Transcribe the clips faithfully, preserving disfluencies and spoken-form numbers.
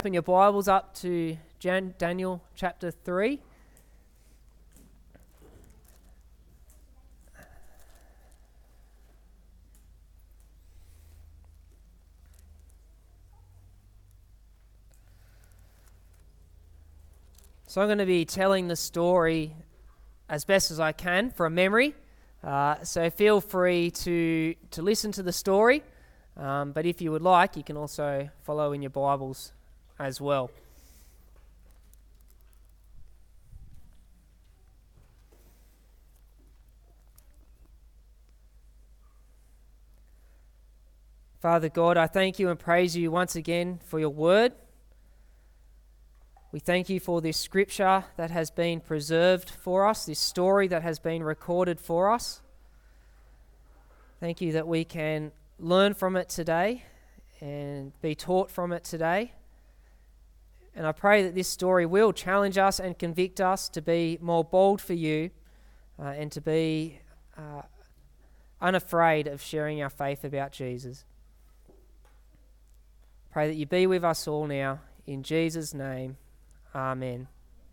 Open your Bibles up to Jan- Daniel chapter three. So I'm going to be telling the story as best as I can from memory. Uh, so feel free to, to listen to the story. Um, but if you would like, you can also follow in your Bibles as well. Father God, I thank you and praise you once again for your word. We thank you for this scripture that has been preserved for us, this story that has been recorded for us. Thank you that we can learn from it today and be taught from it today. And I pray that this story will challenge us and convict us to be more bold for you uh, and to be uh, unafraid of sharing our faith about Jesus. Pray that you be with us all now. In Jesus' name, amen.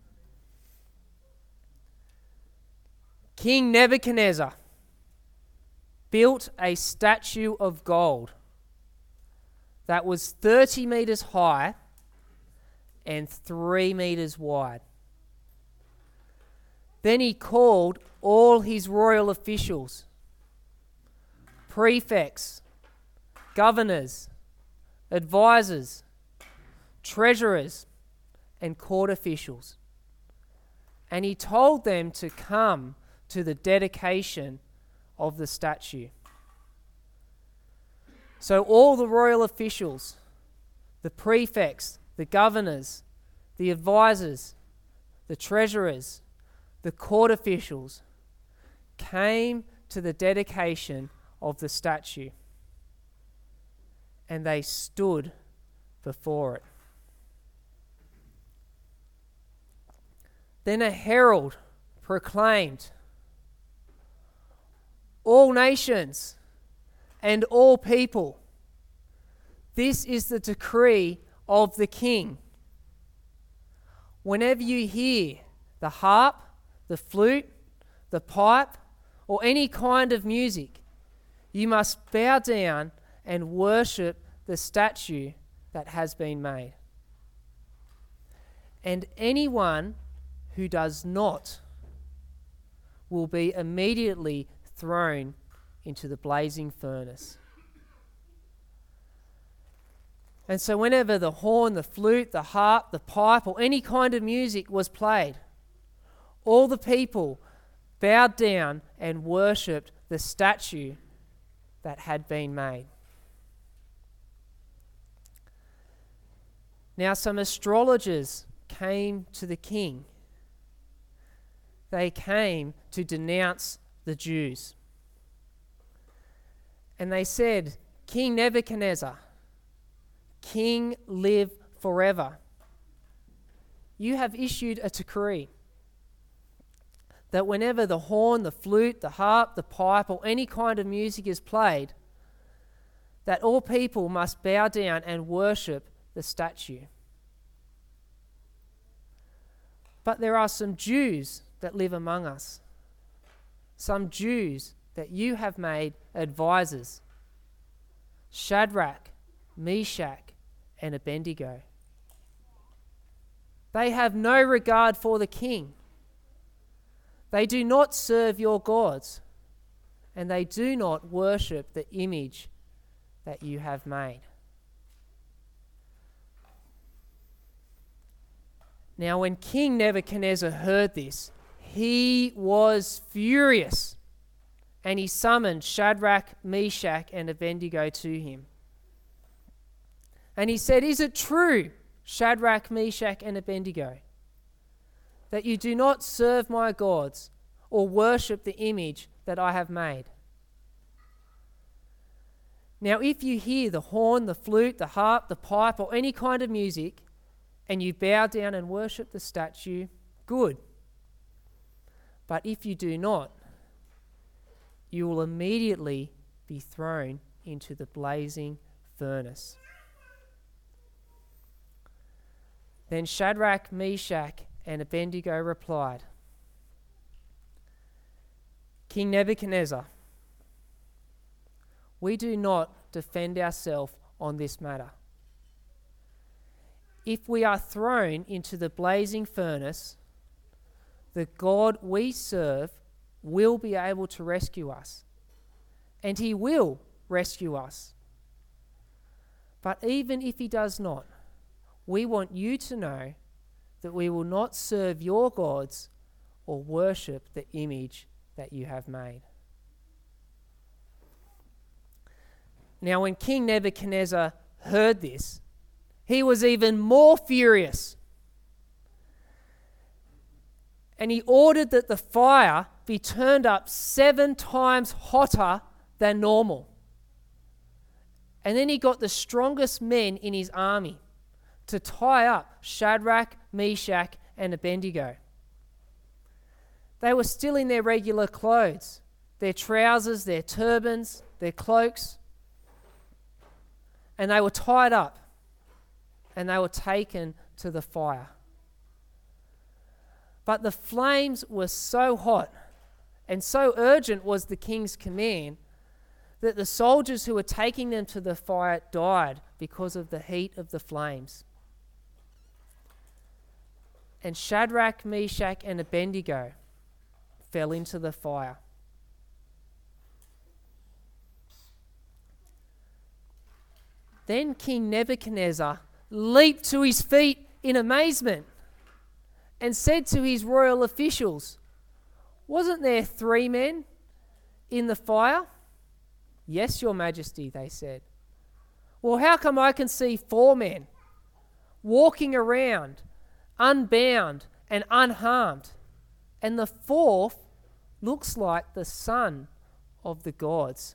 King Nebuchadnezzar built a statue of gold that was thirty meters high and three meters wide. Then he called all his royal officials, prefects, governors, advisors, treasurers, and court officials. And he told them to come to the dedication of the statue. So all the royal officials, the prefects, the governors, the advisors, the treasurers, the court officials came to the dedication of the statue, and they stood before it. Then a herald proclaimed, "All nations and all people, this is the decree of the king. Whenever you hear the harp, the flute, the pipe, or any kind of music, you must bow down and worship the statue that has been made. And anyone who does not will be immediately thrown into the blazing furnace." And so whenever the horn, the flute, the harp, the pipe, or any kind of music was played, all the people bowed down and worshipped the statue that had been made. Now some astrologers came to the king. They came to denounce the Jews. And they said, "King Nebuchadnezzar, King, live forever. You have issued a decree that whenever the horn, the flute, the harp, the pipe, or any kind of music is played, that all people must bow down and worship the statue. But there are some Jews that live among us, some Jews that you have made advisors, Shadrach, Meshach, and Abednego. They have no regard for the king. They do not serve your gods, and they do not worship the image that you have made." Now, when King Nebuchadnezzar heard this, he was furious, and he summoned Shadrach, Meshach, and Abednego to him. And he said, "Is it true, Shadrach, Meshach, and Abednego, that you do not serve my gods or worship the image that I have made? Now, if you hear the horn, the flute, the harp, the pipe, or any kind of music, and you bow down and worship the statue, good. But if you do not, you will immediately be thrown into the blazing furnace." Then Shadrach, Meshach, and Abednego replied, King Nebuchadnezzar, we do not defend ourselves on this matter. If we are thrown into the blazing furnace, the God we serve will be able to rescue us, and he will rescue us. But even if he does not, we want you to know that we will not serve your gods or worship the image that you have made. Now, when King Nebuchadnezzar heard this, he was even more furious. And he ordered that the fire be turned up seven times hotter than normal. And then he got the strongest men in his army to tie up Shadrach, Meshach, and Abednego. They were still in their regular clothes, their trousers, their turbans, their cloaks, and they were tied up and they were taken to the fire. But the flames were so hot and so urgent was the king's command that the soldiers who were taking them to the fire died because of the heat of the flames. And Shadrach, Meshach, and Abednego fell into the fire. Then King Nebuchadnezzar leaped to his feet in amazement and said to his royal officials, "Wasn't there three men in the fire?" "Yes, your majesty," they said. "Well, how come I can see four men walking around unbound and unharmed, and the fourth looks like the son of the gods?"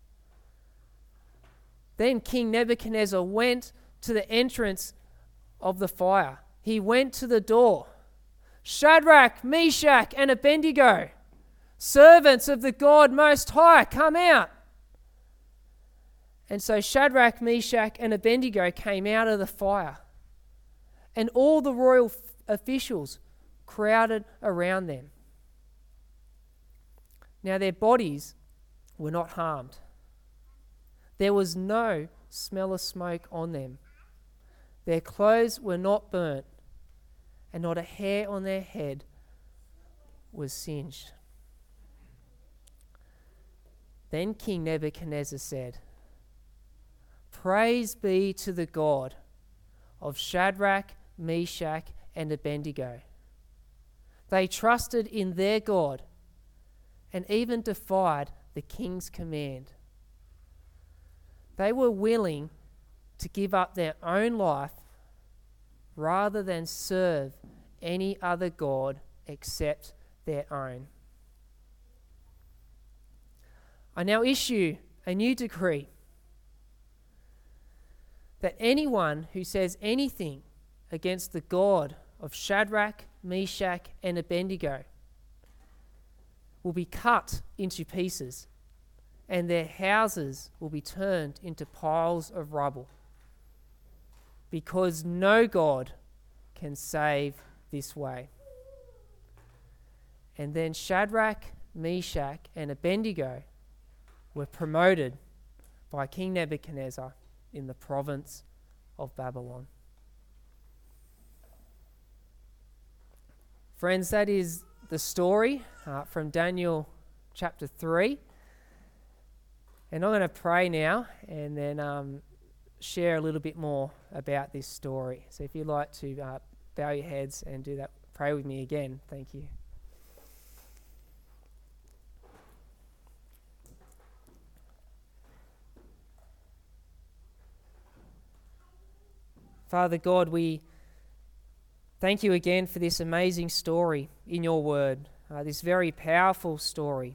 Then King Nebuchadnezzar went to the entrance of the fire. He went to the door. "Shadrach, Meshach, and Abednego, servants of the God Most High, come out." And so Shadrach, Meshach, and Abednego came out of the fire, and all the royal f- officials crowded around them. Now their bodies were not harmed. There was no smell of smoke on them. Their clothes were not burnt, and not a hair on their head was singed. Then King Nebuchadnezzar said, "Praise be to the God of Shadrach, Meshach, and Abednego. They trusted in their God and even defied the king's command. They were willing to give up their own life rather than serve any other god except their own. I now issue a new decree that anyone who says anything against the God of Shadrach, Meshach, and Abednego will be cut into pieces, and their houses will be turned into piles of rubble, because no God can save this way." And then Shadrach, Meshach, and Abednego were promoted by King Nebuchadnezzar in the province of Babylon. Friends, that is the story uh, from Daniel chapter three. And I'm going to pray now and then um, share a little bit more about this story. So if you'd like to uh, bow your heads and do that, pray with me again. Thank you. Father God, we thank you again for this amazing story in your word, uh, this very powerful story.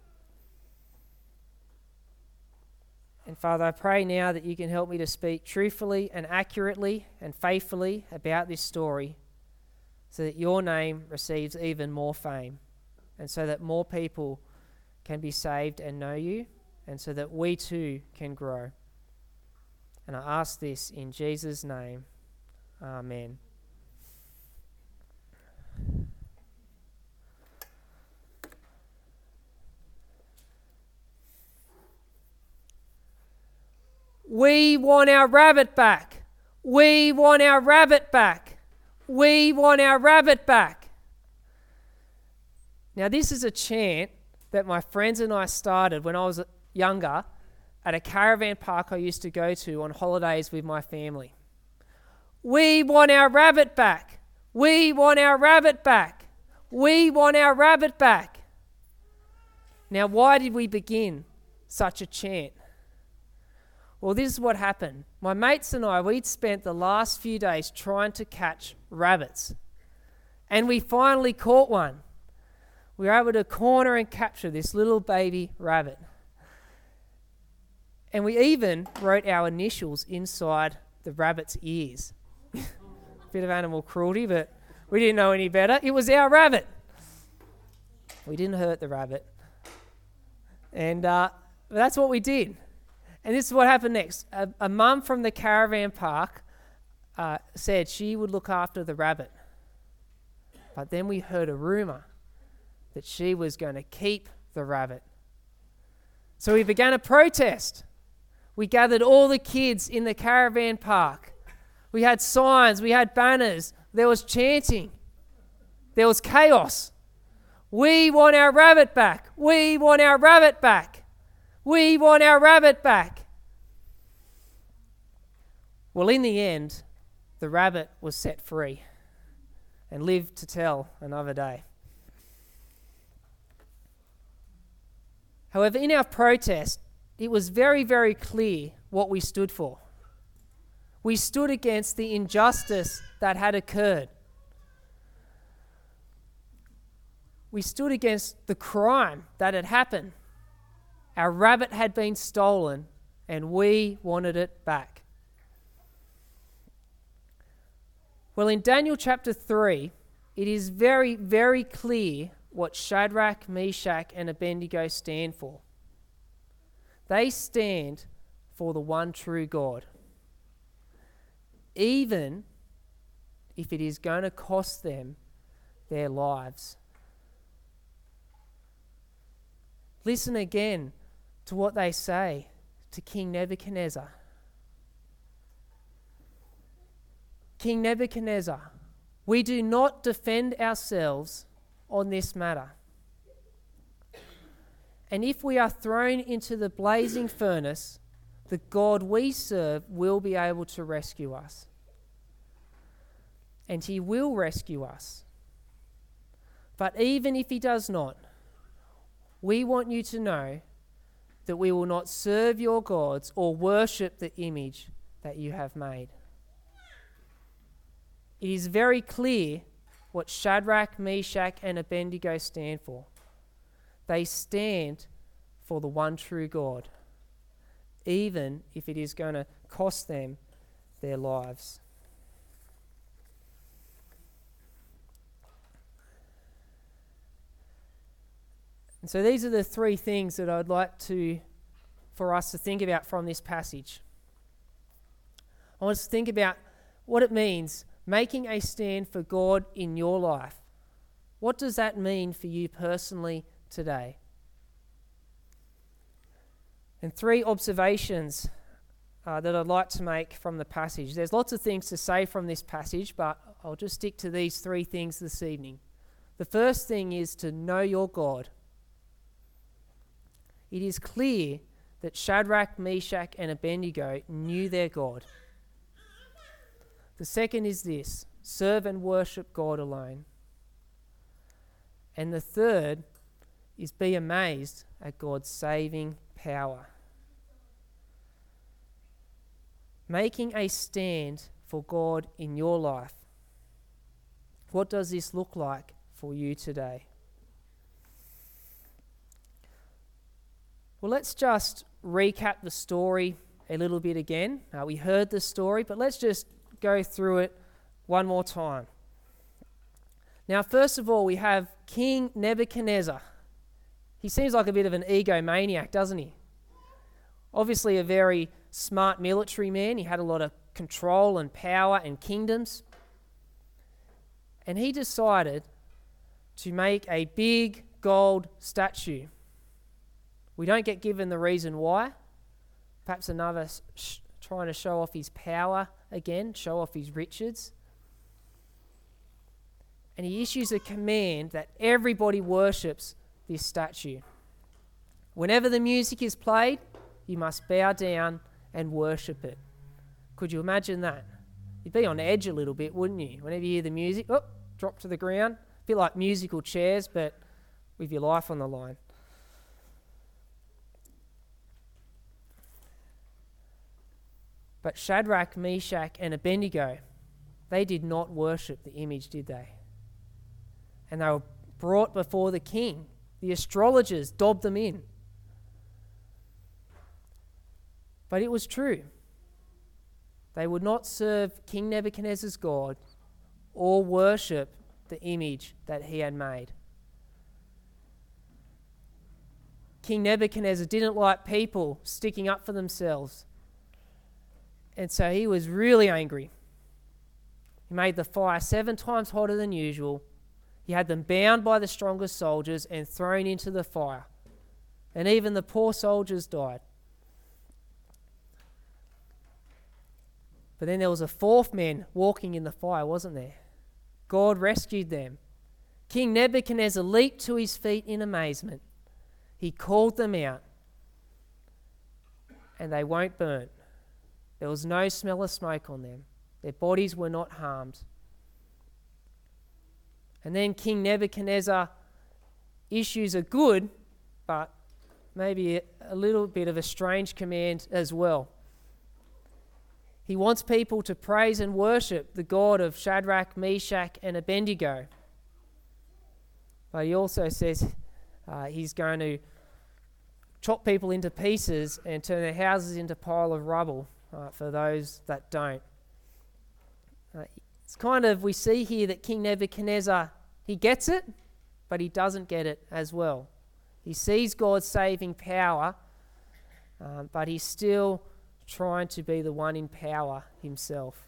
And Father, I pray now that you can help me to speak truthfully and accurately and faithfully about this story so that your name receives even more fame and so that more people can be saved and know you and so that we too can grow. And I ask this in Jesus' name. Amen. We want our rabbit back. We want our rabbit back. We want our rabbit back. Now, this is a chant that my friends and I started when I was younger at a caravan park I used to go to on holidays with my family. We want our rabbit back. We want our rabbit back. We want our rabbit back. Now, why did we begin such a chant? Well, this is what happened. My mates and I, we'd spent the last few days trying to catch rabbits. And we finally caught one. We were able to corner and capture this little baby rabbit. And we even wrote our initials inside the rabbit's ears. Bit of animal cruelty, but we didn't know any better. It was our rabbit. We didn't hurt the rabbit. And uh, that's what we did. And this is what happened next. A, a mum from the caravan park uh, said she would look after the rabbit. But then we heard a rumour that she was going to keep the rabbit. So we began a protest. We gathered all the kids in the caravan park. We had signs, we had banners, there was chanting, there was chaos. We want our rabbit back. We want our rabbit back. We want our rabbit back. Well, in the end, the rabbit was set free and lived to tell another day. However, in our protest, it was very, very clear what we stood for. We stood against the injustice that had occurred. We stood against the crime that had happened. Our rabbit had been stolen and we wanted it back. Well, in Daniel chapter three, it is very, very clear what Shadrach, Meshach, and Abednego stand for. They stand for the one true God, even if it is going to cost them their lives. Listen again to what they say to King Nebuchadnezzar. King Nebuchadnezzar, we do not defend ourselves on this matter. And if we are thrown into the blazing furnace, the God we serve will be able to rescue us. And he will rescue us. But even if he does not, we want you to know that we will not serve your gods or worship the image that you have made. It is very clear what Shadrach, Meshach, and Abednego stand for. They stand for the one true God, even if it is going to cost them their lives. And so these are the three things that I'd like to, for us to think about from this passage. I want us to think about what it means making a stand for God in your life. What does that mean for you personally today? And three observations uh, that I'd like to make from the passage. There's lots of things to say from this passage, but I'll just stick to these three things this evening. The first thing is to know your God. It is clear that Shadrach, Meshach, and Abednego knew their God. The second is this: serve and worship God alone. And the third is be amazed at God's saving power. Making a stand for God in your life. What does this look like for you today? Well, let's just recap the story a little bit again. Uh, we heard the story, but let's just go through it one more time. Now, first of all, we have King Nebuchadnezzar. He seems like a bit of an egomaniac, doesn't he? Obviously a very smart military man. He had a lot of control and power and kingdoms. And he decided to make a big gold statue. We don't get given the reason why. Perhaps another sh- trying to show off his power again, show off his riches. And he issues a command that everybody worships this statue. Whenever the music is played, you must bow down and worship it. Could you imagine that? You'd be on edge a little bit, wouldn't you? Whenever you hear the music, oh, drop to the ground. A bit like musical chairs, but with your life on the line. But Shadrach, Meshach, and Abednego, they did not worship the image, did they? And they were brought before the king. The astrologers dobbed them in. But it was true. They would not serve King Nebuchadnezzar's God or worship the image that he had made. King Nebuchadnezzar didn't like people sticking up for themselves. And so he was really angry. He made the fire seven times hotter than usual. He had them bound by the strongest soldiers and thrown into the fire. And even the poor soldiers died. But then there was a fourth man walking in the fire, wasn't there? God rescued them. King Nebuchadnezzar leaped to his feet in amazement. He called them out. And they weren't burnt. There was no smell of smoke on them. Their bodies were not harmed. And then King Nebuchadnezzar issues a good, but maybe a, a little bit of a strange command as well. He wants people to praise and worship the God of Shadrach, Meshach, and Abednego. But he also says uh, he's going to chop people into pieces and turn their houses into a pile of rubble uh, for those that don't. Uh, it's kind of, we see here that King Nebuchadnezzar, he gets it, but he doesn't get it as well. He sees God's saving power, um, but he's still trying to be the one in power himself.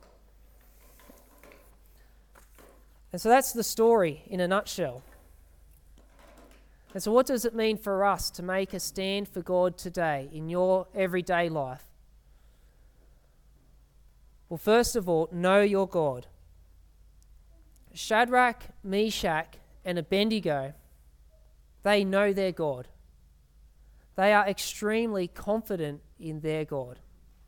And so that's the story in a nutshell. And so what does it mean for us to make a stand for God today in your everyday life? Well, first of all, know your God. Shadrach, Meshach, and Abednego, they know their God. They are extremely confident in their God.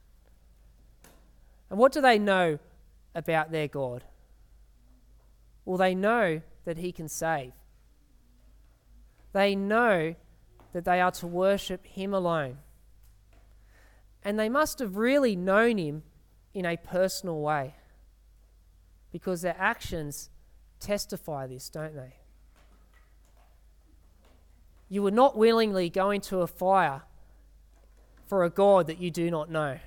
And what do they know about their God? Well, they know that he can save. They know that they are to worship him alone. And they must have really known him in a personal way, because their actions testify this, don't they? You would not willingly go into a fire for a God that you do not know.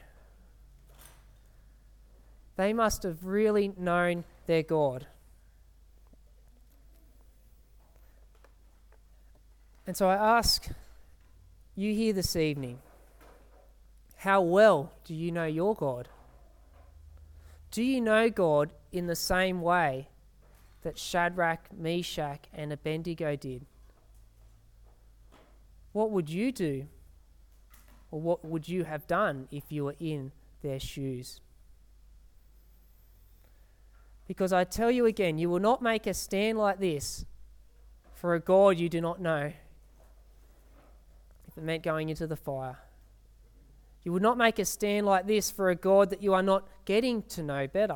They must have really known their God. And so I ask you here this evening, how well do you know your God? Do you know God in the same way that Shadrach, Meshach, and Abednego did? What would you do? Or what would you have done if you were in their shoes? Because I tell you again, you will not make a stand like this for a God you do not know, if it meant going into the fire. You would not make a stand like this for a God that you are not getting to know better.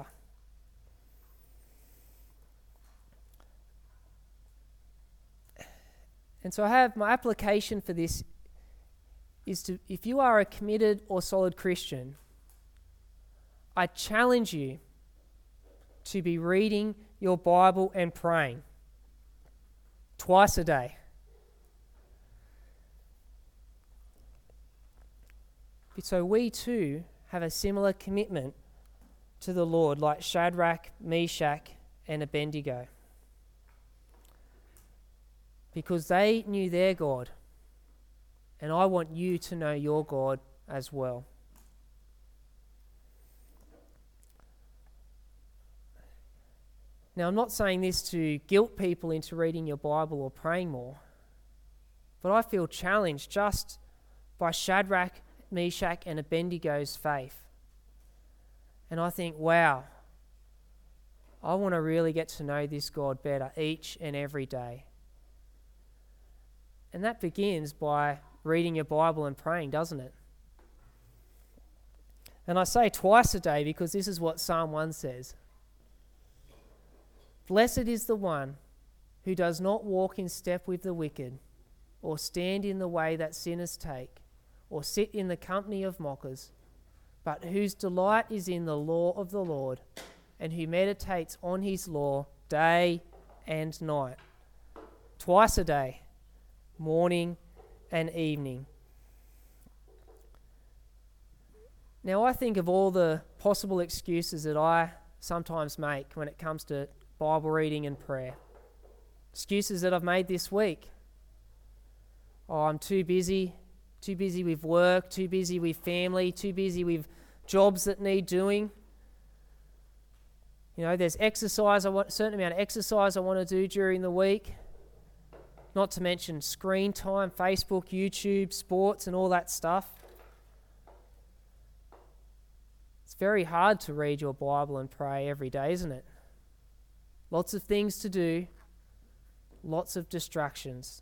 And so I have my application for this is to, if you are a committed or solid Christian, I challenge you to be reading your Bible and praying twice a day. So we too have a similar commitment to the Lord like Shadrach, Meshach, and Abednego. Because they knew their God, and I want you to know your God as well. Now, I'm not saying this to guilt people into reading your Bible or praying more, but I feel challenged just by Shadrach, Meshach, and Abednego's faith. And I think, wow, I want to really get to know this God better each and every day. And that begins by reading your Bible and praying, doesn't it? And I say twice a day because this is what Psalm one says. Blessed is the one who does not walk in step with the wicked, or stand in the way that sinners take, or sit in the company of mockers, but whose delight is in the law of the Lord, and who meditates on his law day and night. Twice a day, morning and evening. Now, I think of all the possible excuses that I sometimes make when it comes to Bible reading and prayer. Excuses that I've made this week. Oh, I'm too busy, too busy with work, too busy with family, too busy with jobs that need doing. You know, there's exercise, I want, a certain amount of exercise I want to do during the week. Not to mention screen time, Facebook, YouTube, sports and all that stuff. It's very hard to read your Bible and pray every day, isn't it? Lots of things to do, lots of distractions.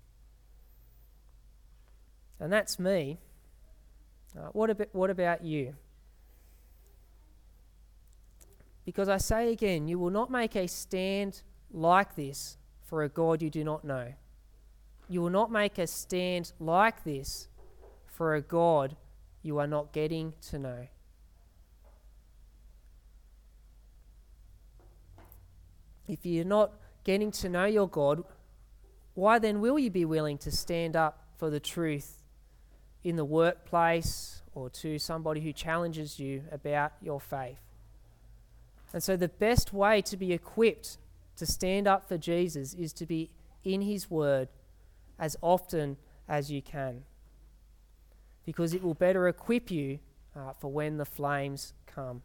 And that's me. Uh, what about, what about you? Because I say again, you will not make a stand like this for a God you do not know. You will not make a stand like this for a God you are not getting to know. If you're not getting to know your God, why then will you be willing to stand up for the truth in the workplace or to somebody who challenges you about your faith? And so the best way to be equipped to stand up for Jesus is to be in his word as often as you can, because it will better equip you uh, for when the flames come.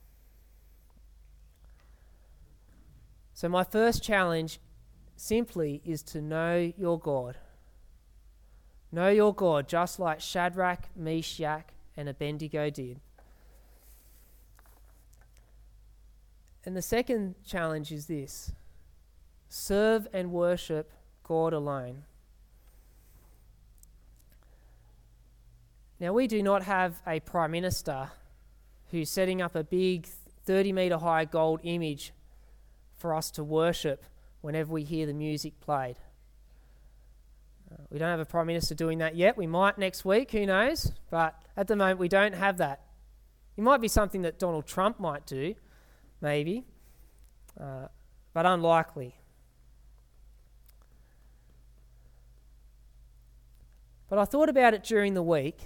So my first challenge simply is to know your God. Know your God just like Shadrach, Meshach, and Abednego did. And the second challenge is this: serve and worship God alone. Now, we do not have a prime minister who's setting up a big thirty metre high gold image for us to worship whenever we hear the music played. Uh, we don't have a prime minister doing that yet. We might next week, who knows? But at the moment, we don't have that. It might be something that Donald Trump might do, maybe, uh, but unlikely. But I thought about it during the week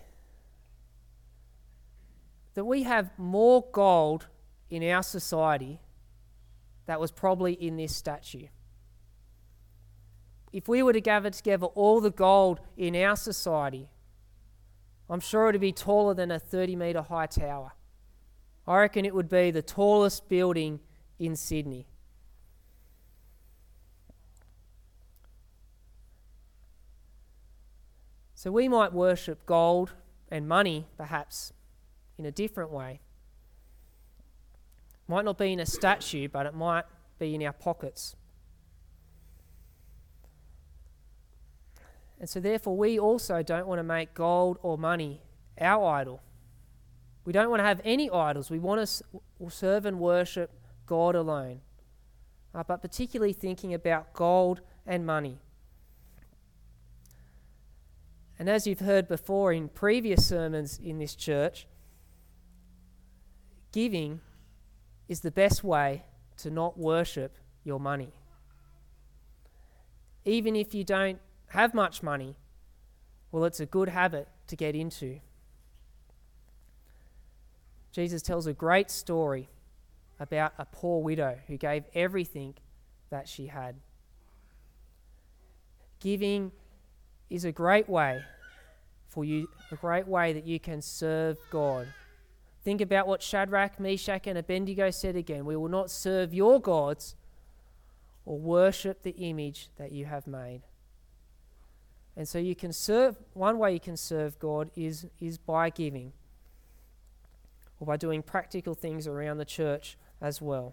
that we have more gold in our society that was probably in this statue. If we were to gather together all the gold in our society, I'm sure it would be taller than a thirty metre high tower. I reckon it would be the tallest building in Sydney. So we might worship gold and money, perhaps, in a different way. Might not be in a statue, but it might be in our pockets. And so therefore we also don't want to make gold or money our idol. We don't want to have any idols. We want to serve and worship God alone. Uh, but particularly thinking about gold and money. And as you've heard before in previous sermons in this church, giving is the best way to not worship your money. Even if you don't have much money, well, it's a good habit to get into. Jesus tells a great story about a poor widow who gave everything that she had. Giving is a great way for you, a great way that you can serve God. Think about what Shadrach, Meshach, and Abednego said again. We will not serve your gods or worship the image that you have made. And so you can serve, one way you can serve God is, is by giving. or by doing practical things around the church as well.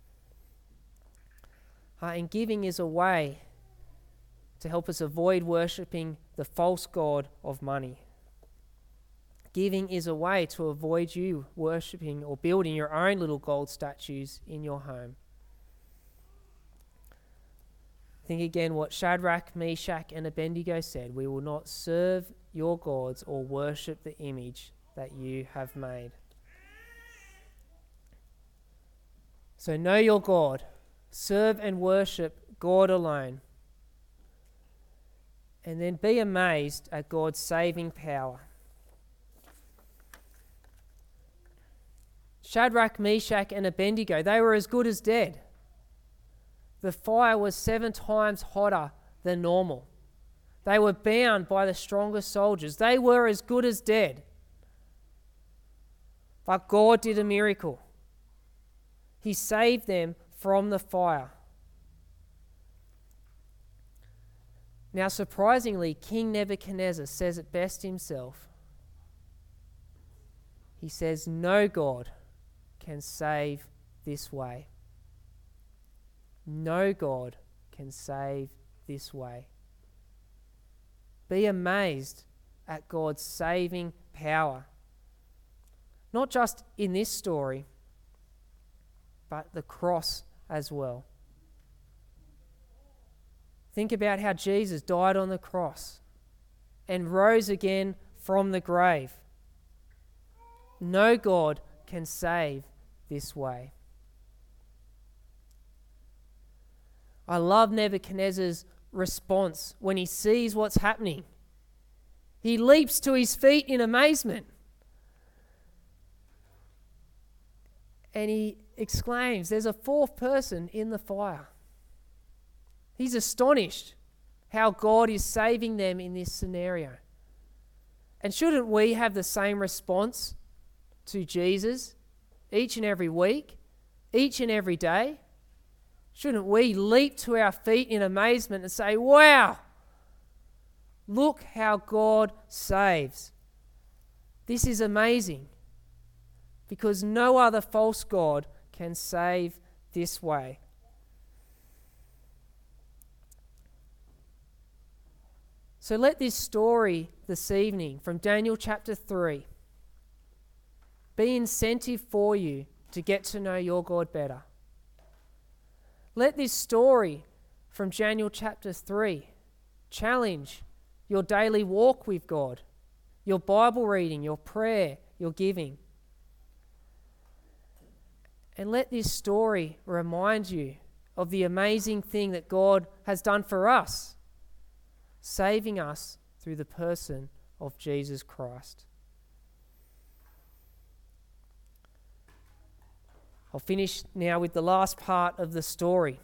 Uh, and giving is a way to help us avoid worshipping the false god of money. Giving is a way to avoid you worshipping or building your own little gold statues in your home. Think again what Shadrach, Meshach, and Abednego said. We will not serve your gods or worship the image that you have made. So know your God. Serve and worship God alone. And then be amazed at God's saving power. Shadrach, Meshach, and Abednego, they were as good as dead. The fire was seven times hotter than normal. They were bound by the strongest soldiers. They were as good as dead. But God did a miracle. He saved them from the fire. Now, surprisingly, King Nebuchadnezzar says it best himself. He says, "No God can save this way. No God can save this way." Be amazed at God's saving power. Not just in this story, but the cross as well. Think about how Jesus died on the cross and rose again from the grave. No God can save this way. I love Nebuchadnezzar's response when he sees what's happening. He leaps to his feet in amazement. And he exclaims, "There's a fourth person in the fire." He's astonished how God is saving them in this scenario. And shouldn't we have the same response to Jesus each and every week, each and every day? Shouldn't we leap to our feet in amazement and say, "Wow, look how God saves. This is amazing," because no other false god can save this way. So let this story this evening from Daniel chapter three be incentive for you to get to know your God better. Let this story from Daniel chapter three challenge your daily walk with God, your Bible reading, your prayer, your giving. And let this story remind you of the amazing thing that God has done for us, saving us through the person of Jesus Christ. I'll finish now with the last part of the story.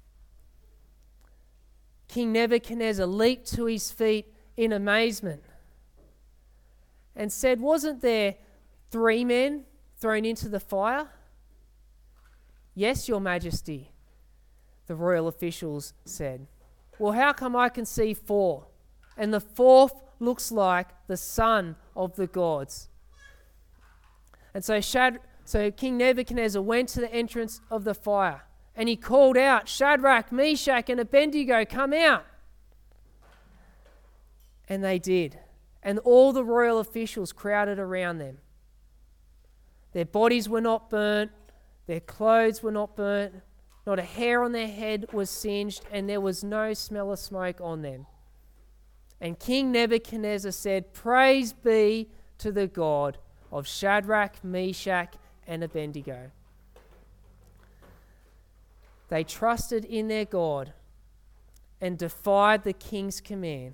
King Nebuchadnezzar leaped to his feet in amazement and said, "Wasn't there three men thrown into the fire?" "Yes, Your Majesty," the royal officials said. "Well, how come I can see four? And the fourth looks like the son of the gods." And so, Shad- so King Nebuchadnezzar went to the entrance of the fire and he called out, "Shadrach, Meshach, and Abednego, come out." And they did. And all the royal officials crowded around them. Their bodies were not burnt, their clothes were not burnt, not a hair on their head was singed, and there was no smell of smoke on them. And King Nebuchadnezzar said, "Praise be to the God of Shadrach, Meshach, and Abednego." They trusted in their God and defied the king's command.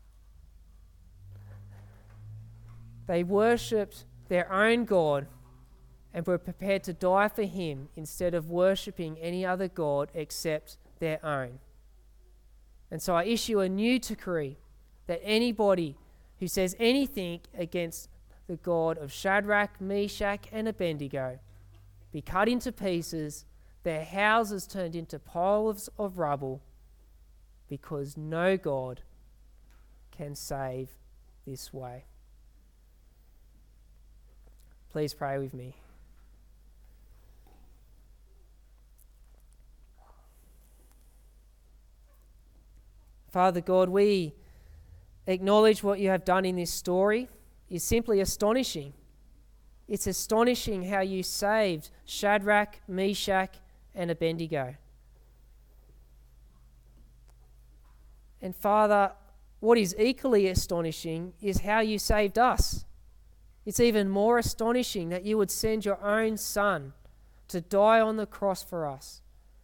They worshipped their own God and were prepared to die for him instead of worshipping any other god except their own. And so I issue a new decree that anybody who says anything against the God of Shadrach, Meshach, and Abednego be cut into pieces, their houses turned into piles of rubble, because no God can save this way. Please pray with me. Father God, we acknowledge what you have done in this story is simply astonishing. It's astonishing how you saved Shadrach, Meshach, and Abednego. And Father, what is equally astonishing is how you saved us. It's even more astonishing that you would send your own Son to die on the cross for us,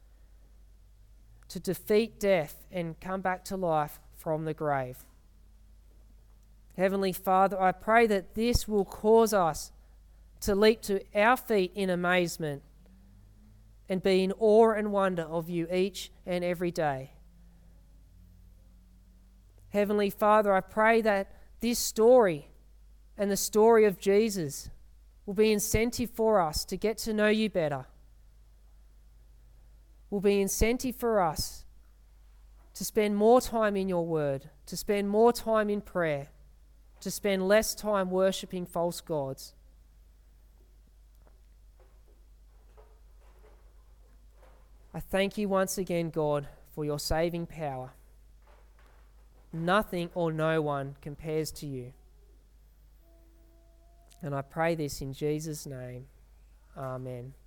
to defeat death and come back to life from the grave. Heavenly Father, I pray that this will cause us to leap to our feet in amazement and be in awe and wonder of you each and every day. Heavenly Father, I pray that this story and the story of Jesus will be incentive for us to get to know you better. Will be incentive for us to spend more time in your word, to spend more time in prayer, to spend less time worshipping false gods. I thank you once again, God, for your saving power. Nothing or no one compares to you. And I pray this in Jesus' name. Amen.